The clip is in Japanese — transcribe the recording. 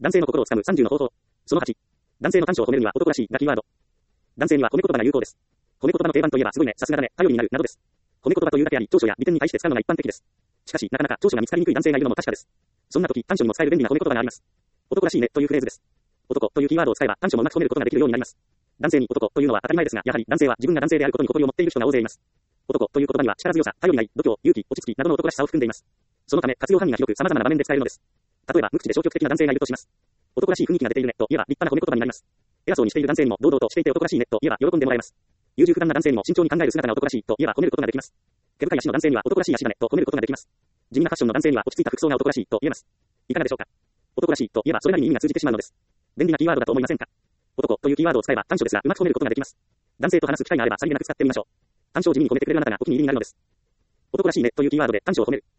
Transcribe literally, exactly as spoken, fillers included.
男性の心をつかむさんじゅうの方法。そのはち。男性の短所を褒めるには男らしいがキーワード。男性には褒め言葉が有効です。褒め言葉の定番といえばすごいね、さすがだね、頼りになるなどです。褒め言葉というだけあり、長所や利点に対して使うのが一般的です。しかし、なかなか長所が見つかりにくい男性がいるのも確かです。そんな時、短所にも使える便利な褒め言葉があります。男らしいねというフレーズです。男というキーワードを使えば短所もうまく褒めることができるようになります。男性に男というのは当たり前ですが、やはり男性は自分が男性であることに誇りを持っている人が大勢います。男という言葉には力強さ、頼りない、度胸、勇気、落ち着きなどの男らしさを含んでいます。そのため活用範囲が広く様々な場面で使えるのです。例えば無口で消極的な男性がいるとします。男らしい雰囲気が出ているねと言えば立派な褒め言葉になります。偉そうにしている男性にも堂々としていて男らしいねと言えば喜んでもらえます。優柔不断な男性にも慎重に考える姿が男らしいと言えば褒めることができます。毛深い足の男性には男らしい足だねと褒めることができます。地味なファッションの男性には落ち着いた服装が男らしいと言えます。いかがでしょうか。男らしいと言えばそれなりに意味が通じてしまうのです。便利なキーワードだと思いませんか。男というキーワードを使えば短所ですがうまく褒めることができます。男性と話す機会があればさりげなく使ってみましょう。短所を地味に褒めてくれるあなたがお気に入りになるのです。男らしいねというキーワードで短所を褒める。